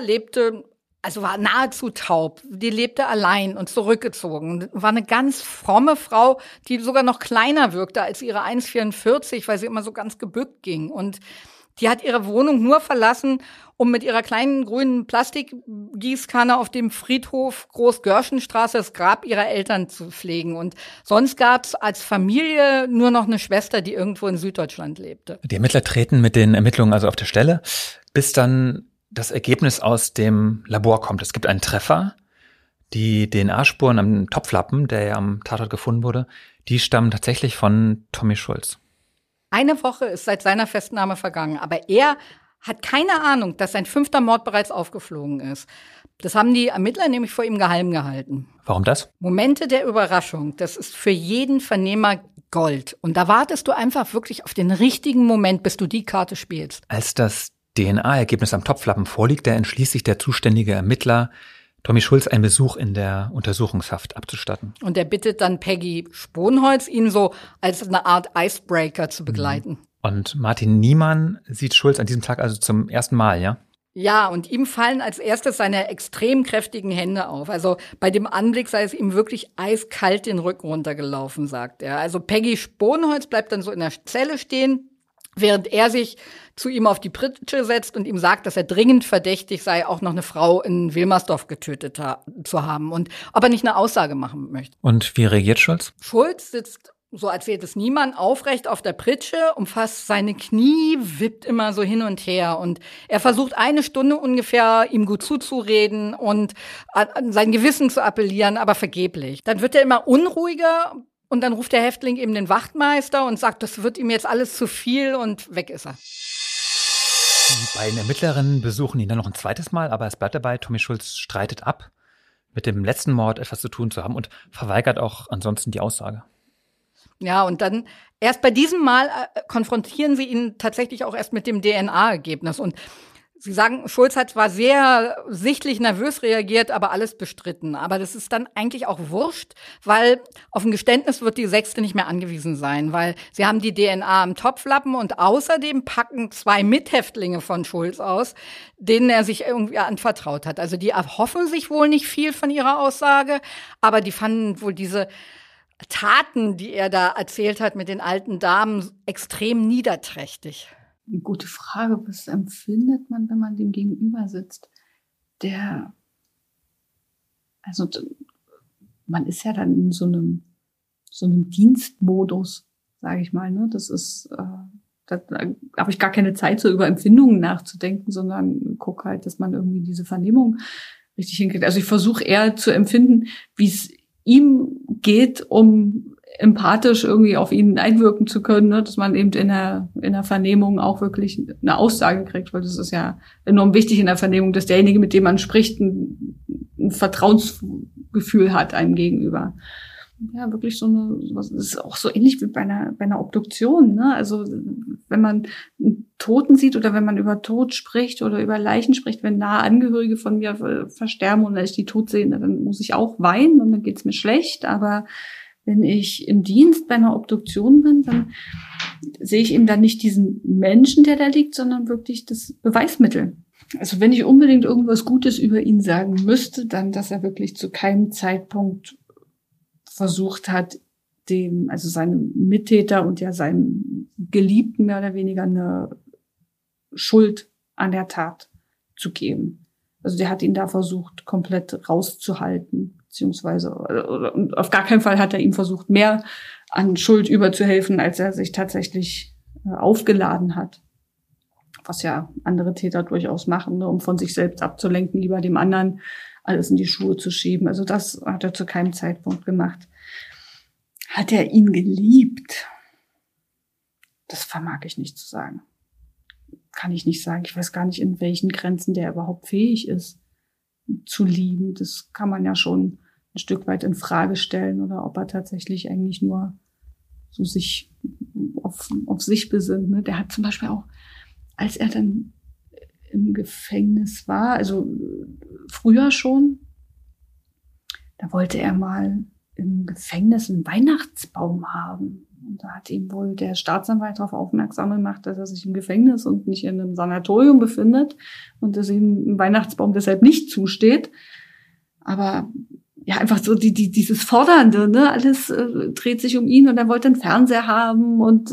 Speaker 3: war nahezu taub. Die lebte allein und zurückgezogen. War eine ganz fromme Frau, die sogar noch kleiner wirkte als ihre 1,44, weil sie immer so ganz gebückt ging. Und die hat ihre Wohnung nur verlassen, um mit ihrer kleinen grünen Plastikgießkanne auf dem Friedhof Groß-Görschenstraße das Grab ihrer Eltern zu pflegen. Und sonst gab's als Familie nur noch eine Schwester, die irgendwo in Süddeutschland lebte.
Speaker 2: Die Ermittler treten mit den Ermittlungen also auf der Stelle, bis dann das Ergebnis aus dem Labor kommt. Es gibt einen Treffer. Die DNA-Spuren am Topflappen, der ja am Tatort gefunden wurde, die stammen tatsächlich von Tommy Schulz.
Speaker 3: Eine Woche ist seit seiner Festnahme vergangen, aber er hat keine Ahnung, dass sein 5. Mord bereits aufgeflogen ist. Das haben die Ermittler nämlich vor ihm geheim gehalten.
Speaker 2: Warum das?
Speaker 3: Momente der Überraschung, das ist für jeden Vernehmer Gold. Und da wartest du einfach wirklich auf den richtigen Moment, bis du die Karte spielst.
Speaker 2: Als das DNA-Ergebnis am Topflappen vorliegt, da entschließt sich der zuständige Ermittler, Tommy Schulz einen Besuch in der Untersuchungshaft abzustatten.
Speaker 3: Und er bittet dann Peggy Sponholz, ihn so als eine Art Icebreaker zu begleiten.
Speaker 2: Und Martin Niemann sieht Schulz an diesem Tag also zum ersten Mal, ja?
Speaker 3: Ja, und ihm fallen als erstes seine extrem kräftigen Hände auf. Also bei dem Anblick sei es ihm wirklich eiskalt den Rücken runtergelaufen, sagt er. Also Peggy Sponholz bleibt dann so in der Zelle stehen, während er sich zu ihm auf die Pritsche setzt und ihm sagt, dass er dringend verdächtig sei, auch noch eine Frau in Wilmersdorf getötet zu haben und ob er nicht eine Aussage machen möchte.
Speaker 2: Und wie reagiert Schulz?
Speaker 3: Schulz sitzt, so erzählt es niemand, aufrecht auf der Pritsche, umfasst seine Knie, wippt immer so hin und her und er versucht 1 Stunde ungefähr, ihm gut zuzureden und an sein Gewissen zu appellieren, aber vergeblich. Dann wird er immer unruhiger. Und dann ruft der Häftling eben den Wachtmeister und sagt, das wird ihm jetzt alles zu viel und weg ist er.
Speaker 2: Die beiden Ermittlerinnen besuchen ihn dann noch ein zweites Mal, aber es bleibt dabei, Tommy Schulz streitet ab, mit dem letzten Mord etwas zu tun zu haben und verweigert auch ansonsten die Aussage.
Speaker 3: Ja, und dann erst bei diesem Mal konfrontieren sie ihn tatsächlich auch erst mit dem DNA-Ergebnis. Und sie sagen, Schulz hat zwar sehr sichtlich nervös reagiert, aber alles bestritten. Aber das ist dann eigentlich auch wurscht, weil auf ein Geständnis wird die Sechste nicht mehr angewiesen sein, weil sie haben die DNA im Topflappen und außerdem packen 2 Mithäftlinge von Schulz aus, denen er sich irgendwie anvertraut hat. Also die erhoffen sich wohl nicht viel von ihrer Aussage, aber die fanden wohl diese Taten, die er da erzählt hat mit den alten Damen, extrem niederträchtig.
Speaker 1: Eine gute Frage. Was empfindet man, wenn man dem gegenüber sitzt? Man ist ja dann in so einem Dienstmodus, sage ich mal. Ne? Das ist, da habe ich gar keine Zeit, so über Empfindungen nachzudenken, sondern gucke halt, dass man irgendwie diese Vernehmung richtig hinkriegt. Also ich versuche eher zu empfinden, wie es ihm geht, um empathisch irgendwie auf ihn einwirken zu können, ne? Dass man eben in der Vernehmung auch wirklich eine Aussage kriegt, weil das ist ja enorm wichtig in der Vernehmung, dass derjenige, mit dem man spricht, ein Vertrauensgefühl hat einem gegenüber. Ja, wirklich das ist auch so ähnlich wie bei einer Obduktion, ne? Also wenn man einen Toten sieht oder wenn man über Tod spricht oder über Leichen spricht, wenn nahe Angehörige von mir versterben und ich die tot sehe, dann muss ich auch weinen und dann geht's mir schlecht. Aber wenn ich im Dienst bei einer Obduktion bin, dann sehe ich eben dann nicht diesen Menschen, der da liegt, sondern wirklich das Beweismittel. Also wenn ich unbedingt irgendwas Gutes über ihn sagen müsste, dann, dass er wirklich zu keinem Zeitpunkt versucht hat, seinem Mittäter und ja seinem Geliebten mehr oder weniger eine Schuld an der Tat zu geben. Also der hat ihn da versucht, komplett rauszuhalten, beziehungsweise und auf gar keinen Fall hat er ihm versucht, mehr an Schuld überzuhelfen, als er sich tatsächlich aufgeladen hat. Was ja andere Täter durchaus machen, ne, um von sich selbst abzulenken, lieber dem anderen alles in die Schuhe zu schieben. Also das hat er zu keinem Zeitpunkt gemacht. Hat er ihn geliebt? Das vermag ich nicht zu sagen. Kann ich nicht sagen. Ich weiß gar nicht, in welchen Grenzen der überhaupt fähig ist, zu lieben. Das kann man ja schon ein Stück weit in Frage stellen, oder ob er tatsächlich eigentlich nur so sich auf sich besinnt. Ne? Der hat zum Beispiel auch, als er dann im Gefängnis war, also früher schon, da wollte er mal im Gefängnis einen Weihnachtsbaum haben. Und da hat ihm wohl der Staatsanwalt darauf aufmerksam gemacht, dass er sich im Gefängnis und nicht in einem Sanatorium befindet und dass ihm ein Weihnachtsbaum deshalb nicht zusteht. Aber ja, einfach so dieses Fordernde, ne? Alles dreht sich um ihn und er wollte einen Fernseher haben und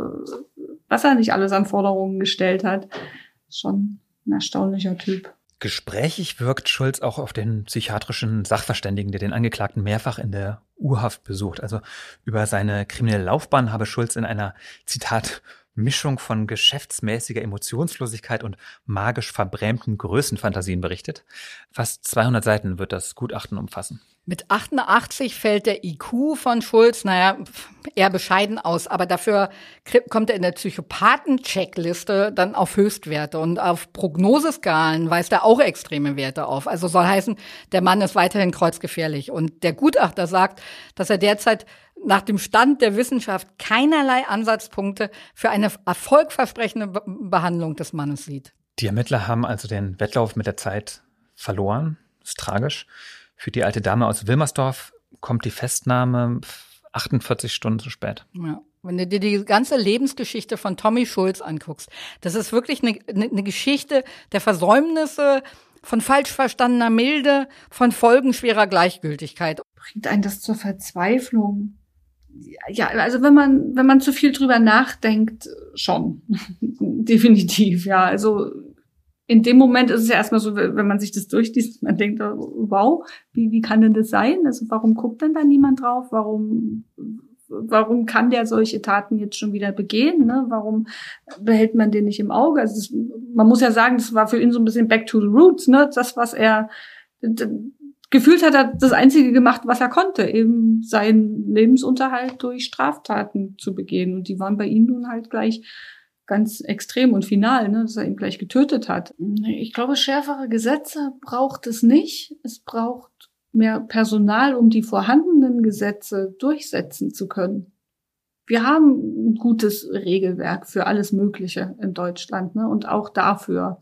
Speaker 1: was er nicht alles an Forderungen gestellt hat. Schon ein erstaunlicher Typ.
Speaker 2: Gesprächig wirkt Schulz auch auf den psychiatrischen Sachverständigen, der den Angeklagten mehrfach in der U-Haft besucht. Also über seine kriminelle Laufbahn habe Schulz in einer, Zitat, Mischung von geschäftsmäßiger Emotionslosigkeit und magisch verbrämten Größenfantasien berichtet. Fast 200 Seiten wird das Gutachten umfassen.
Speaker 3: Mit 88 fällt der IQ von Schulz, eher bescheiden aus. Aber dafür kommt er in der Psychopathen-Checkliste dann auf Höchstwerte. Und auf Prognoseskalen weist er auch extreme Werte auf. Also soll heißen, der Mann ist weiterhin kreuzgefährlich. Und der Gutachter sagt, dass er derzeit nach dem Stand der Wissenschaft keinerlei Ansatzpunkte für eine erfolgversprechende Behandlung des Mannes sieht.
Speaker 2: Die Ermittler haben also den Wettlauf mit der Zeit verloren. Das ist tragisch. Für die alte Dame aus Wilmersdorf kommt die Festnahme 48 Stunden zu spät.
Speaker 3: Ja. Wenn du dir die ganze Lebensgeschichte von Tommy Schulz anguckst, das ist wirklich eine Geschichte der Versäumnisse, von falsch verstandener Milde, von folgenschwerer Gleichgültigkeit.
Speaker 1: Bringt einen das zur Verzweiflung? Ja, also wenn man zu viel drüber nachdenkt, schon. Definitiv, ja. Also in dem Moment ist es ja erstmal so, wenn man sich das durchliest, man denkt, wow, wie kann denn das sein? Also warum guckt denn da niemand drauf? Warum kann der solche Taten jetzt schon wieder begehen? Ne? Warum behält man den nicht im Auge? Also man muss ja sagen, das war für ihn so ein bisschen back to the roots, ne? Das, was er gefühlt hat, er das Einzige gemacht, was er konnte, eben seinen Lebensunterhalt durch Straftaten zu begehen. Und die waren bei ihm nun halt gleich ganz extrem und final, ne, dass er ihn gleich getötet hat. Ich glaube, schärfere Gesetze braucht es nicht. Es braucht mehr Personal, um die vorhandenen Gesetze durchsetzen zu können. Wir haben ein gutes Regelwerk für alles Mögliche in Deutschland, ne, und auch dafür,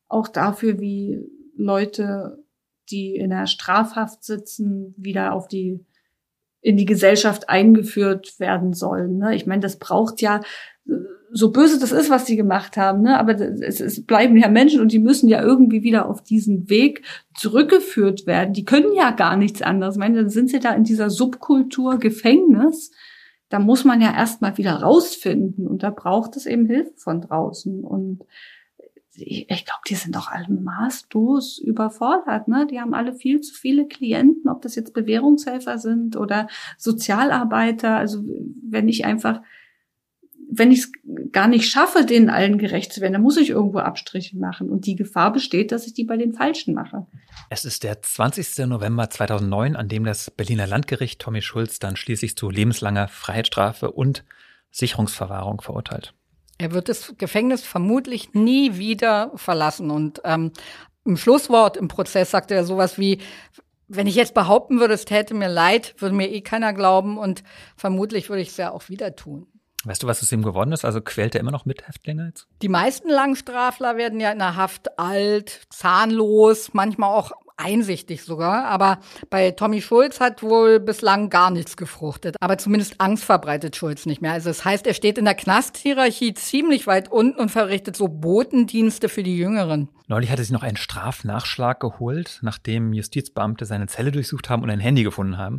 Speaker 1: wie Leute, die in der Strafhaft sitzen, wieder in die Gesellschaft eingeführt werden sollen. Ne? Ich meine, das braucht ja, so böse das ist, was die gemacht haben, ne? Aber es bleiben ja Menschen und die müssen ja irgendwie wieder auf diesen Weg zurückgeführt werden. Die können ja gar nichts anderes. Ich meine, dann sind sie da in dieser Subkultur Gefängnis. Da muss man ja erst mal wieder rausfinden und da braucht es eben Hilfe von draußen. Und ich glaube, die sind doch alle maßlos überfordert, ne? Die haben alle viel zu viele Klienten, ob das jetzt Bewährungshelfer sind oder Sozialarbeiter. Also wenn ich es gar nicht schaffe, denen allen gerecht zu werden, dann muss ich irgendwo Abstriche machen. Und die Gefahr besteht, dass ich die bei den Falschen mache.
Speaker 2: Es ist der 20. November 2009, an dem das Berliner Landgericht Tommy Schulz dann schließlich zu lebenslanger Freiheitsstrafe und Sicherungsverwahrung verurteilt.
Speaker 3: Er wird das Gefängnis vermutlich nie wieder verlassen. Und im Schlusswort im Prozess sagte er sowas wie, wenn ich jetzt behaupten würde, es täte mir leid, würde mir keiner glauben und vermutlich würde ich es ja auch wieder tun.
Speaker 2: Weißt du, was aus ihm geworden ist? Also quält er immer noch Mithäftlinge jetzt?
Speaker 3: Die meisten Langstrafler werden ja in der Haft alt, zahnlos, manchmal auch einsichtig sogar. Aber bei Tommy Schulz hat wohl bislang gar nichts gefruchtet. Aber zumindest Angst verbreitet Schulz nicht mehr. Also das heißt, er steht in der Knasthierarchie ziemlich weit unten und verrichtet so Botendienste für die Jüngeren.
Speaker 2: Neulich hatte sich noch einen Strafnachschlag geholt, nachdem Justizbeamte seine Zelle durchsucht haben und ein Handy gefunden haben.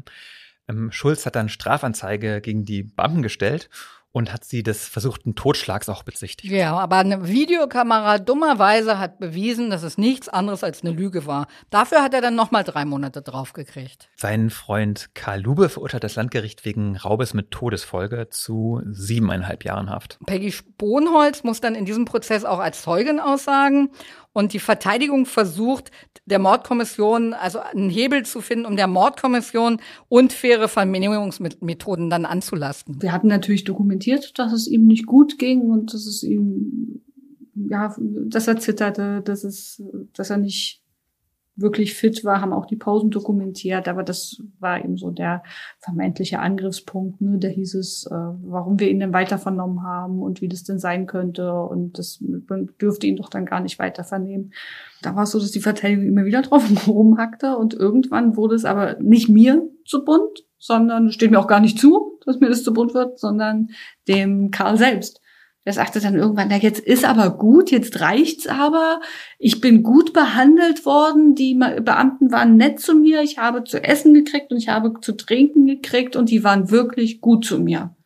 Speaker 2: Schulz hat dann Strafanzeige gegen die Beamten gestellt und hat sie des versuchten Totschlags auch bezichtigt.
Speaker 3: Ja, aber eine Videokamera dummerweise hat bewiesen, dass es nichts anderes als eine Lüge war. Dafür hat er dann nochmal 3 Monate draufgekriegt.
Speaker 2: Sein Freund Karl Lube verurteilt das Landgericht wegen Raubes mit Todesfolge zu 7,5 Jahren Haft.
Speaker 3: Peggy Sponholz muss dann in diesem Prozess auch als Zeugin aussagen. Und die Verteidigung versucht, der Mordkommission also einen Hebel zu finden, um der Mordkommission unfaire Verminderungsmethoden dann anzulasten.
Speaker 1: Wir hatten natürlich dokumentiert, dass es ihm nicht gut ging und dass es ihm, ja, dass er zitterte, dass er nicht wirklich fit war, haben auch die Pausen dokumentiert, aber das war eben so der vermeintliche Angriffspunkt, ne? Da hieß es, warum wir ihn denn weiter vernommen haben und wie das denn sein könnte und man dürfte ihn doch dann gar nicht weiter vernehmen. Da war es so, dass die Verteidigung immer wieder drauf rumhackte und irgendwann wurde es aber nicht mir zu bunt, sondern steht mir auch gar nicht zu, dass mir das zu bunt wird, sondern dem Karl selbst. Der sagte dann irgendwann, na jetzt ist aber gut, jetzt reicht's aber. Ich bin gut behandelt worden, die Beamten waren nett zu mir, ich habe zu essen gekriegt und ich habe zu trinken gekriegt und die waren wirklich gut zu mir.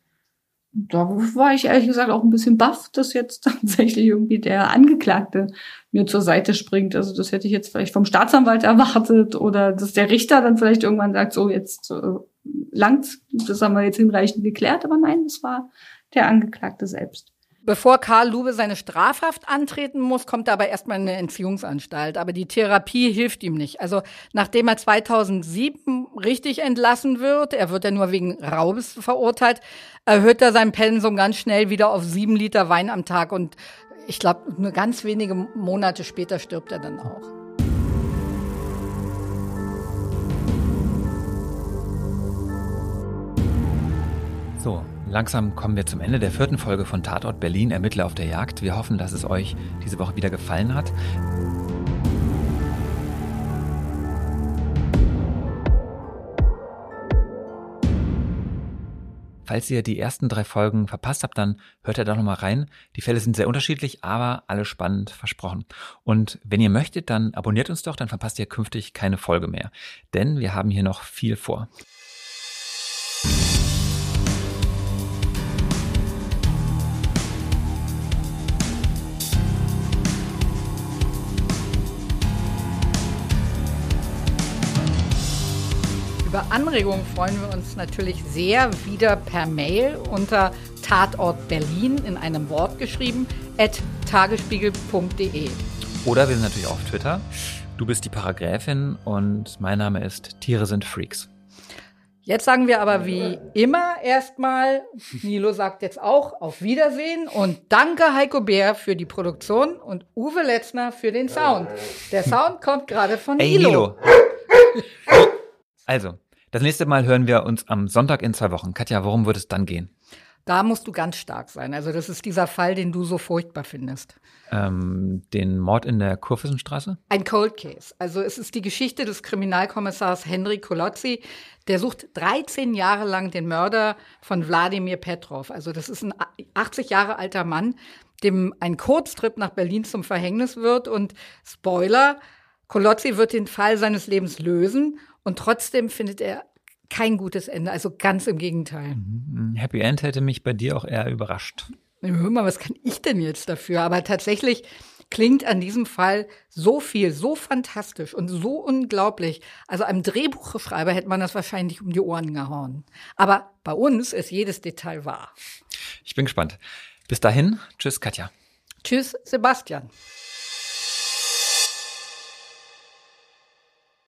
Speaker 1: Da war ich ehrlich gesagt auch ein bisschen baff, dass jetzt tatsächlich irgendwie der Angeklagte mir zur Seite springt. Also das hätte ich jetzt vielleicht vom Staatsanwalt erwartet oder dass der Richter dann vielleicht irgendwann sagt, so jetzt langt's, das haben wir jetzt hinreichend geklärt. Aber nein, das war der Angeklagte selbst.
Speaker 3: Bevor Karl Lube seine Strafhaft antreten muss, kommt er aber erstmal in eine Entziehungsanstalt. Aber die Therapie hilft ihm nicht. Also nachdem er 2007 richtig entlassen wird, er wird ja nur wegen Raubes verurteilt, erhöht er sein Pensum ganz schnell wieder auf 7 Liter Wein am Tag. Und ich glaube, nur ganz wenige Monate später stirbt er dann auch.
Speaker 2: So, langsam kommen wir zum Ende der 4. Folge von Tatort Berlin, Ermittler auf der Jagd. Wir hoffen, dass es euch diese Woche wieder gefallen hat. Falls ihr die ersten 3 Folgen verpasst habt, dann hört ihr da nochmal rein. Die Fälle sind sehr unterschiedlich, aber alle spannend, versprochen. Und wenn ihr möchtet, dann abonniert uns doch, dann verpasst ihr künftig keine Folge mehr. Denn wir haben hier noch viel vor.
Speaker 3: Über Anregungen freuen wir uns natürlich sehr wieder per Mail unter tatortberlin in einem Wort geschrieben @tagesspiegel.de.
Speaker 2: Oder wir sind natürlich auch auf Twitter. Du bist die Paragräfin und mein Name ist Tiere sind Freaks.
Speaker 3: Jetzt sagen wir aber wie immer erstmal, Nilo sagt jetzt auch auf Wiedersehen und danke Heiko Bär für die Produktion und Uwe Letzner für den Sound. Der Sound kommt gerade von Nilo.
Speaker 2: Also, das nächste Mal hören wir uns am Sonntag in 2 Wochen. Katja, worum wird es dann gehen?
Speaker 3: Da musst du ganz stark sein. Also das ist dieser Fall, den du so furchtbar findest.
Speaker 2: Den Mord in der Kurfürstenstraße?
Speaker 3: Ein Cold Case. Also es ist die Geschichte des Kriminalkommissars Henry Kolozzi. Der sucht 13 Jahre lang den Mörder von Wladimir Petrov. Also das ist ein 80 Jahre alter Mann, dem ein Kurztrip nach Berlin zum Verhängnis wird. Und Spoiler, Kolozzi wird den Fall seines Lebens lösen. Und trotzdem findet er kein gutes Ende, also ganz im Gegenteil.
Speaker 2: Happy End hätte mich bei dir auch eher überrascht.
Speaker 3: Hör mal, was kann ich denn jetzt dafür? Aber tatsächlich klingt an diesem Fall so viel, so fantastisch und so unglaublich. Also einem Drehbuchschreiber hätte man das wahrscheinlich um die Ohren gehauen. Aber bei uns ist jedes Detail wahr.
Speaker 2: Ich bin gespannt. Bis dahin, tschüss Katja.
Speaker 3: Tschüss Sebastian.